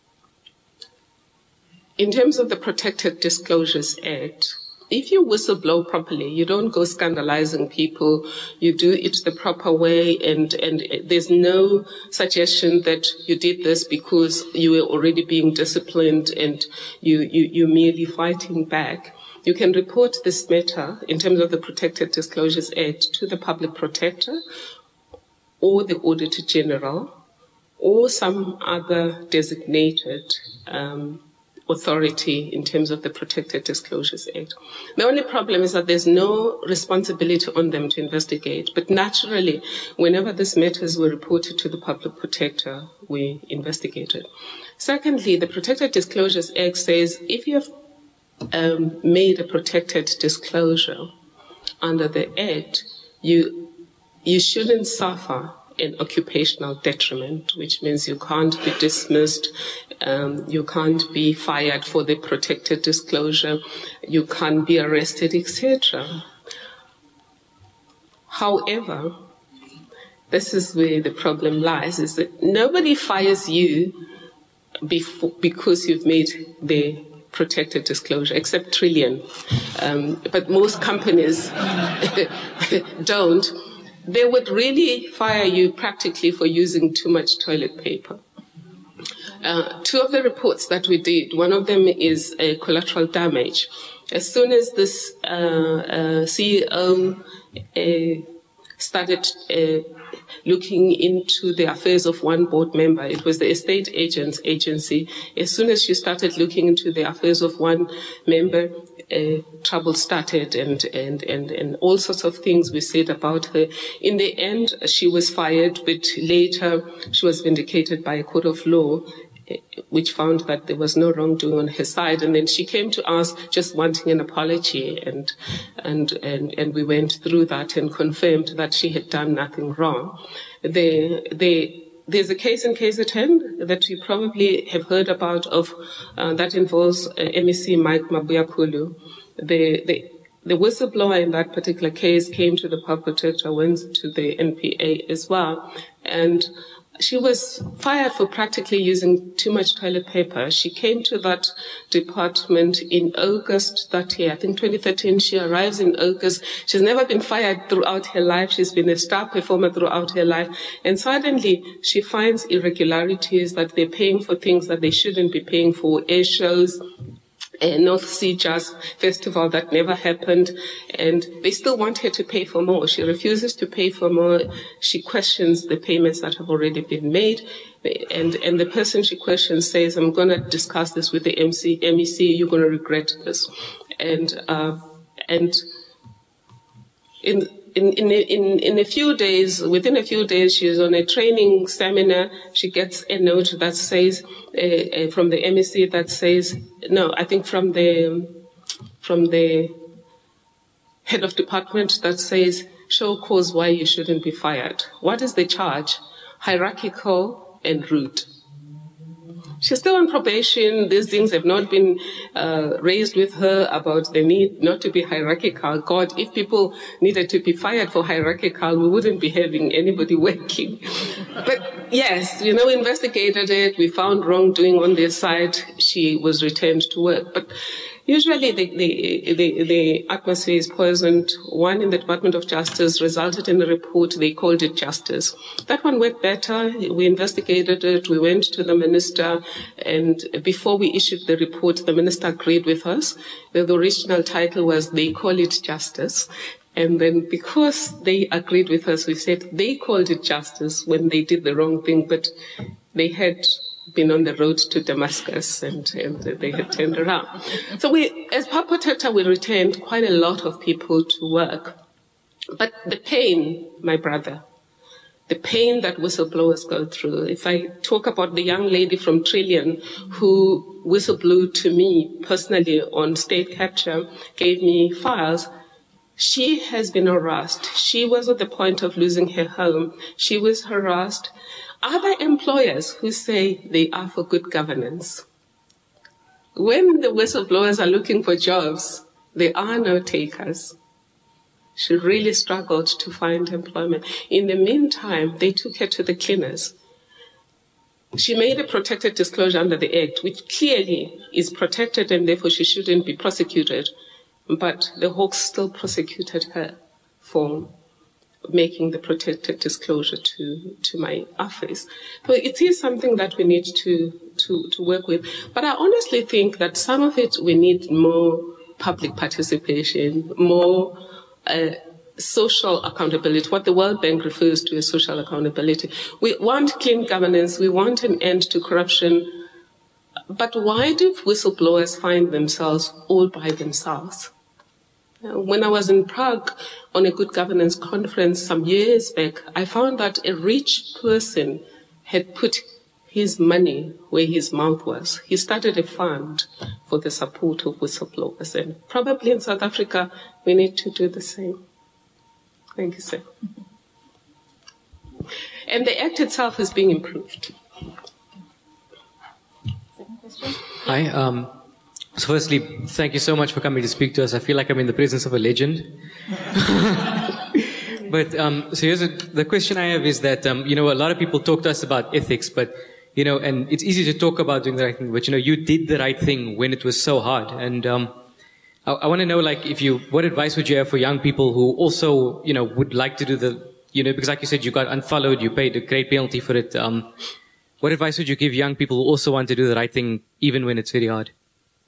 in terms of the Protected Disclosures Act, if you whistleblow properly, you don't go scandalizing people, you do it the proper way, and there's no suggestion that you did this because you were already being disciplined and you're merely fighting back. You can report this matter in terms of the Protected Disclosures Act to the Public Protector or the Auditor General or some other designated authority in terms of the Protected Disclosures Act. The only problem is that there's no responsibility on them to investigate. But naturally, whenever these matters were reported to the Public Protector, we investigated. Secondly, the Protected Disclosures Act says if you have made a protected disclosure under the Act, you shouldn't suffer an occupational detriment, which means you can't be dismissed, you can't be fired for the protected disclosure, you can't be arrested, etc. However, this is where the problem lies, is that nobody fires you because you've made the protected disclosure, except Trillian. But most companies don't. They would really fire you practically for using too much toilet paper. Two of the reports that we did, one of them is collateral damage. As soon as this CEO started looking into the affairs of one board member. It was the estate agents agency. As soon as she started looking into the affairs of one member, trouble started and all sorts of things we said about her. In the end, she was fired, but later she was vindicated by a court of law, which found that there was no wrongdoing on her side. And then she came to us just wanting an apology, and we went through that and confirmed that she had done nothing wrong. There's a case in KZN that you probably have heard about that involves MEC Mike Mabuyakhulu. The whistleblower in that particular case came to the public protector, went to the NPA as well, and she was fired for practically using too much toilet paper. She came to that department in August that year, I think 2013. She arrives in August. She's never been fired throughout her life. She's been a star performer throughout her life. And suddenly she finds irregularities, that they're paying for things that they shouldn't be paying for, air shows, North Sea Jazz Festival that never happened, and they still want her to pay for more. She refuses to pay for more. She questions the payments that have already been made, and the person she questions says, "I'm going to discuss this with the MEC. You're going to regret this." And in a few days, within a few days, she's on a training seminar. She gets a note that says, from the MEC that says, no, I think from the head of department that says, show cause why you shouldn't be fired. What is the charge? Hierarchical and rude. She's still on probation. These things have not been raised with her about the need not to be hierarchical. God, if people needed to be fired for hierarchical, we wouldn't be having anybody working. But yes, we investigated it. We found wrongdoing on their side. She was returned to work. But usually the atmosphere is poisoned. One in the Department of Justice resulted in a report. They called it justice. That one worked better. We investigated it. We went to the minister. And before we issued the report, the minister agreed with us. The original title was They Call It Justice. And then because they agreed with us, we said they called it justice when they did the wrong thing, but they had been on the road to Damascus and they had turned around. So we, as Public Protector, we retained quite a lot of people to work. But the pain, my brother, the pain that whistleblowers go through. If I talk about the young lady from Trillian who whistleblew to me personally on state capture, gave me files, she has been harassed. She was at the point of losing her home. She was harassed. Other employers who say they are for good governance. When the whistleblowers are looking for jobs, there are no takers. She really struggled to find employment. In the meantime, they took her to the cleaners. She made a protected disclosure under the Act, which clearly is protected and therefore she shouldn't be prosecuted. But the Hawks still prosecuted her for making the protected disclosure to my office. So it is something that we need to work with. But I honestly think that some of it we need more public participation, more social accountability, what the World Bank refers to as social accountability. We want clean governance, we want an end to corruption, but why do whistleblowers find themselves all by themselves? When I was in Prague on a good governance conference some years back, I found that a rich person had put his money where his mouth was. He started a fund for the support of whistleblowers, and probably in South Africa we need to do the same. Thank you, sir. And the Act itself is being improved. Hi. So firstly, thank you so much for coming to speak to us. I feel like I'm in the presence of a legend. But so here's the question I have is that, a lot of people talk to us about ethics, but, and it's easy to talk about doing the right thing, but, you did the right thing when it was so hard. And I want to know, what advice would you have for young people who also, would like to do because like you said, you got unfollowed, you paid a great penalty for it. What advice would you give young people who also want to do the right thing even when it's very hard?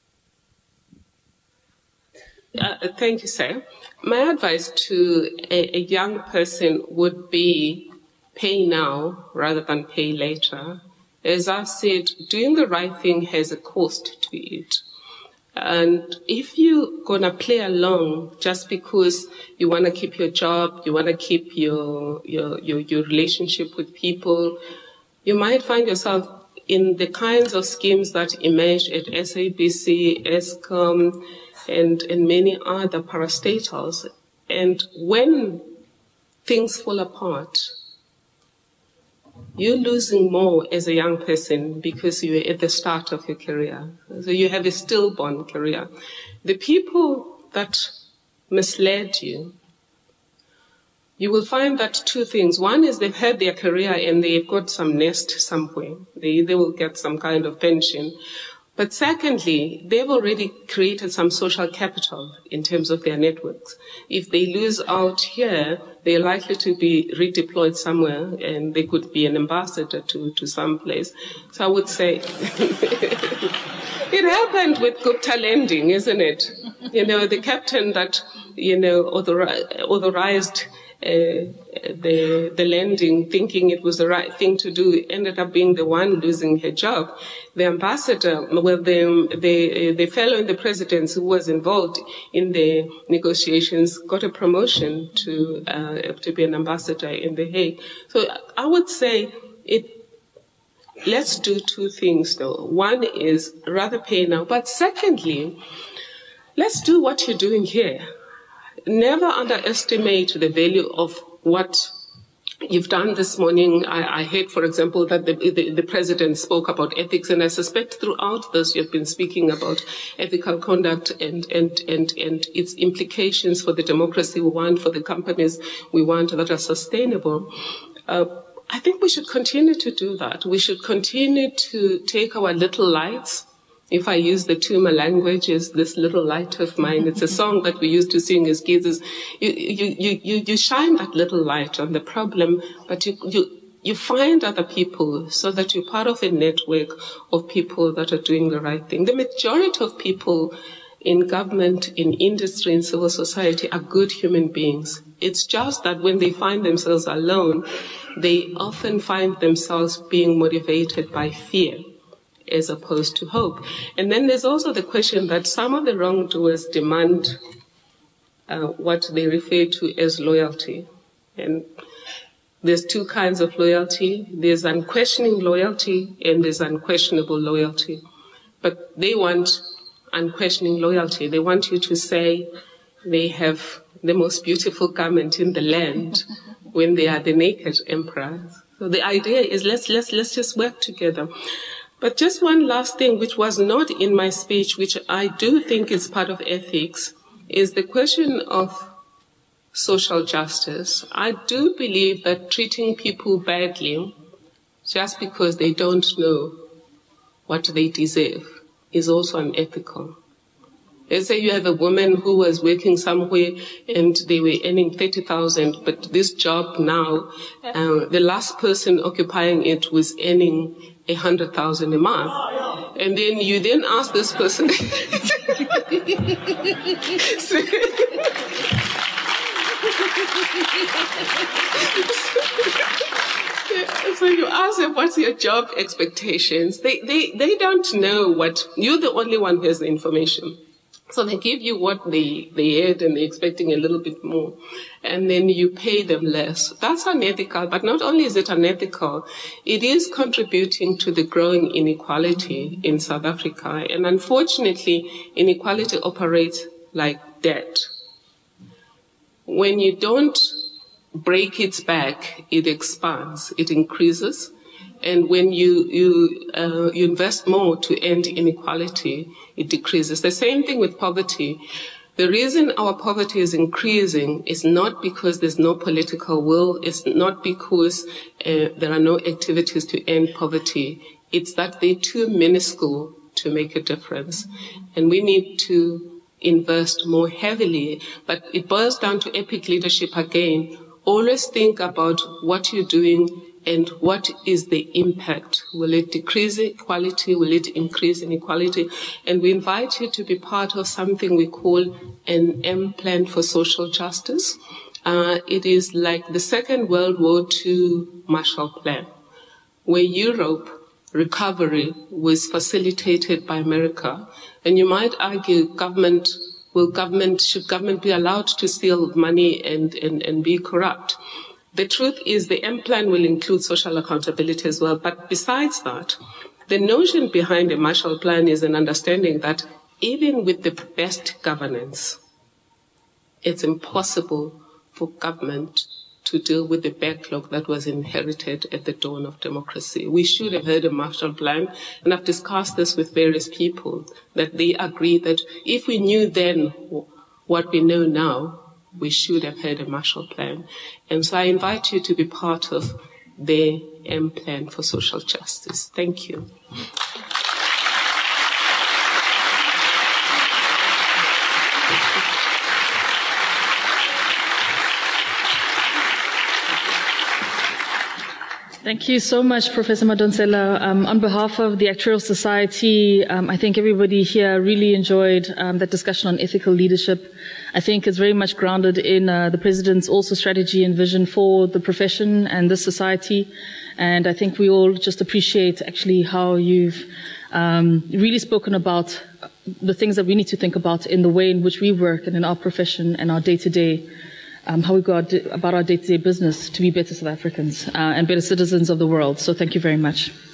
Thank you, sir. My advice to a young person would be pay now rather than pay later. As I've said, doing the right thing has a cost to it. And if you're going to play along just because you want to keep your job, you want to keep your relationship with people, you might find yourself in the kinds of schemes that emerged at SABC, Eskom, and many other parastatals. And when things fall apart, you're losing more as a young person because you're at the start of your career. So you have a stillborn career. The people that misled you, you will find that two things. One is they've had their career and they've got some nest somewhere. They will get some kind of pension. But secondly, they've already created some social capital in terms of their networks. If they lose out here, they're likely to be redeployed somewhere and they could be an ambassador to some place. So I would say it happened with Gupta Lending, isn't it? The captain that, authorized the lending, thinking it was the right thing to do, ended up being the one losing her job. The ambassador, the fellow in the presidency who was involved in the negotiations got a promotion to be an ambassador in The Hague. So I would say let's do two things though. One is rather pay now, but secondly, let's do what you're doing here. Never underestimate the value of what you've done this morning. I heard, for example, that the president spoke about ethics, and I suspect throughout this you've been speaking about ethical conduct and its implications for the democracy we want, for the companies we want that are sustainable. I think we should continue to do that. We should continue to take our little lights. If I use the Tuma language, is this little light of mine. It's a song that we used to sing as kids. You shine that little light on the problem, but you find other people so that you're part of a network of people that are doing the right thing. The majority of people in government, in industry, in civil society are good human beings. It's just that when they find themselves alone, they often find themselves being motivated by fear as opposed to hope. And then there's also the question that some of the wrongdoers demand what they refer to as loyalty. And there's two kinds of loyalty. There's unquestioning loyalty and there's unquestionable loyalty. But they want unquestioning loyalty. They want you to say they have the most beautiful garment in the land when they are the naked emperor. So the idea is let's just work together. But just one last thing, which was not in my speech, which I do think is part of ethics, is the question of social justice. I do believe that treating people badly just because they don't know what they deserve is also unethical. Let's say you have a woman who was working somewhere and they were earning 30,000, but this job now, the last person occupying it was earning 100,000 a month. And then you then ask this person, so you ask them, what's your job expectations? They don't know what, you're the only one who has the information. So they give you what they had and they're expecting a little bit more. And then you pay them less. That's unethical, but not only is it unethical, it is contributing to the growing inequality in South Africa. And unfortunately, inequality operates like debt. When you don't break its back, it expands, it increases. And when you invest more to end inequality, it decreases. The same thing with poverty. The reason our poverty is increasing is not because there's no political will. It's not because there are no activities to end poverty. It's that they're too minuscule to make a difference. And we need to invest more heavily. But it boils down to epic leadership again. Always think about what you're doing and what is the impact. Will it decrease inequality? Will it increase inequality? And we invite you to be part of something we call an M Plan for Social Justice. It is like the Second World War II Marshall Plan, where Europe recovery was facilitated by America. And you might argue should government be allowed to steal money and be corrupt? The truth is the M Plan will include social accountability as well. But besides that, the notion behind the Marshall Plan is an understanding that even with the best governance, it's impossible for government to deal with the backlog that was inherited at the dawn of democracy. We should have had a Marshall Plan, and I've discussed this with various people, that they agree that if we knew then what we know now, we should have had a Marshall Plan. And so I invite you to be part of the M Plan for Social Justice. Thank you. Thank you so much, Professor Madonsela. On behalf of the Actuarial Society, I think everybody here really enjoyed that discussion on ethical leadership. I think it's very much grounded in the President's also strategy and vision for the profession and this society. And I think we all just appreciate actually how you've really spoken about the things that we need to think about in the way in which we work and in our profession and our day-to-day, how we go about our day-to-day business to be better South Africans and better citizens of the world. So thank you very much.